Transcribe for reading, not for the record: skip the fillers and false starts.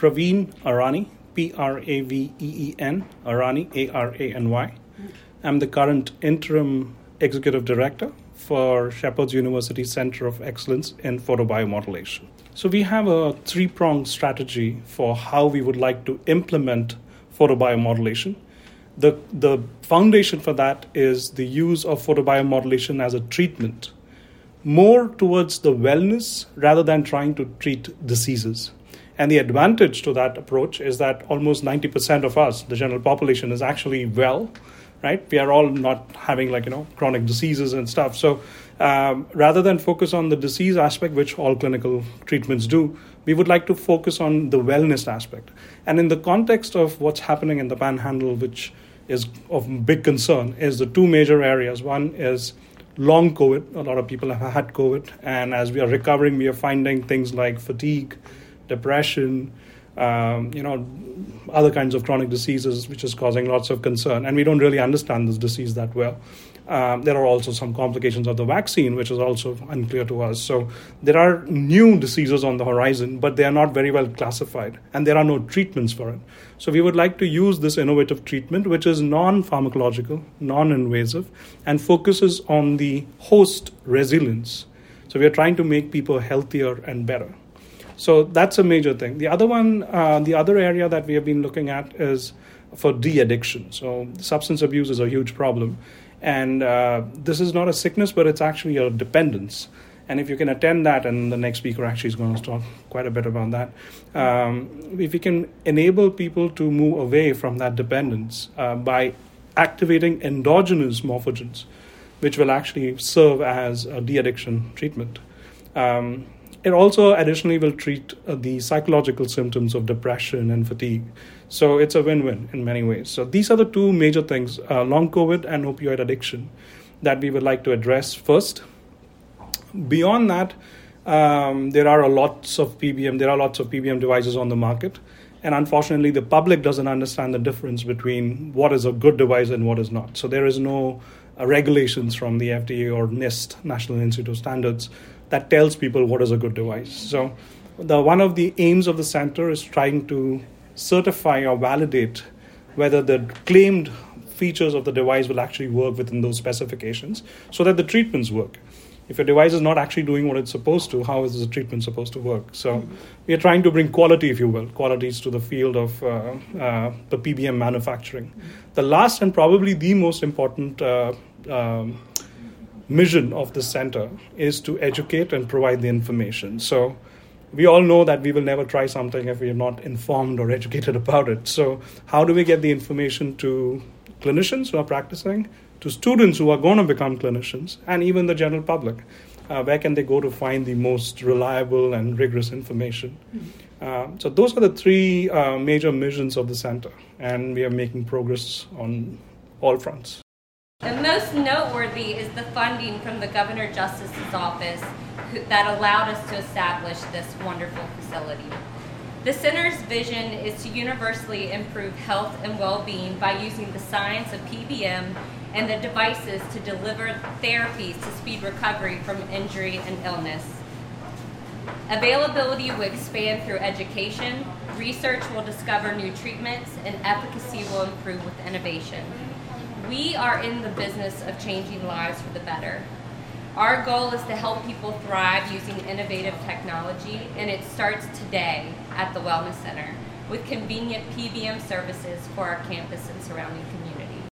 Praveen Arani, Praveen Arani, Arany. I'm the current interim executive director for Shepherd's University Center of Excellence in Photobiomodulation. So we have a three-pronged strategy for how we would like to implement photobiomodulation. The foundation for that is the use of photobiomodulation as a treatment, more towards the wellness rather than trying to treat diseases. And the advantage to that approach is that almost 90% of us, the general population, is actually well, right? We are all not having chronic diseases and stuff. So rather than focus on the disease aspect, which all clinical treatments do, we would like to focus on the wellness aspect. And in the context of what's happening in the Panhandle, which is of big concern, is the two major areas. One is long COVID. A lot of people have had COVID. And as we are recovering, we are finding things like fatigue, depression, other kinds of chronic diseases, which is causing lots of concern. And we don't really understand this disease that well. There are also some complications of the vaccine, which is also unclear to us. So there are new diseases on the horizon, but they are not very well classified, and there are no treatments for it. So we would like to use this innovative treatment, which is non-pharmacological, non-invasive, and focuses on the host resilience. So we are trying to make people healthier and better. So that's a major thing. The other area that we have been looking at is for de-addiction. So substance abuse is a huge problem. And this is not a sickness, but it's actually a dependence. And if you can attend that, and the next speaker actually is going to talk quite a bit about that, if we can enable people to move away from that dependence by activating endogenous morphogens, which will actually serve as a de-addiction treatment. It also additionally will treat the psychological symptoms of depression and fatigue. So it's a win-win in many ways. So these are the two major things, long COVID and opioid addiction, that we would like to address first. Beyond that, there are lots of PBM devices on the market. And unfortunately, the public doesn't understand the difference between what is a good device and what is not. So there is no regulations from the FDA or NIST, National Institute of Standards, that tells people what is a good device. So one of the aims of the center is trying to certify or validate whether the claimed features of the device will actually work within those specifications so that the treatments work. If a device is not actually doing what it's supposed to, how is the treatment supposed to work? So we are trying to bring quality, if you will, qualities to the field of the PBM manufacturing. The last and probably the most important mission of the center is to educate and provide the information. So we all know that we will never try something if we are not informed or educated about it. So how do we get the information to clinicians who are practicing, to students who are going to become clinicians, and even the general public? Where can they go to find the most reliable and rigorous information? So those are the three major missions of the center, and we are making progress on all fronts. And most noteworthy is the funding from the Governor Justice's office that allowed us to establish this wonderful facility. The center's vision is to universally improve health and well-being by using the science of PBM and the devices to deliver therapies to speed recovery from injury and illness. Availability will expand through education, research will discover new treatments, and efficacy will improve with innovation. We are in the business of changing lives for the better. Our goal is to help people thrive using innovative technology, and it starts today at the Wellness Center with convenient PBM services for our campus and surrounding community.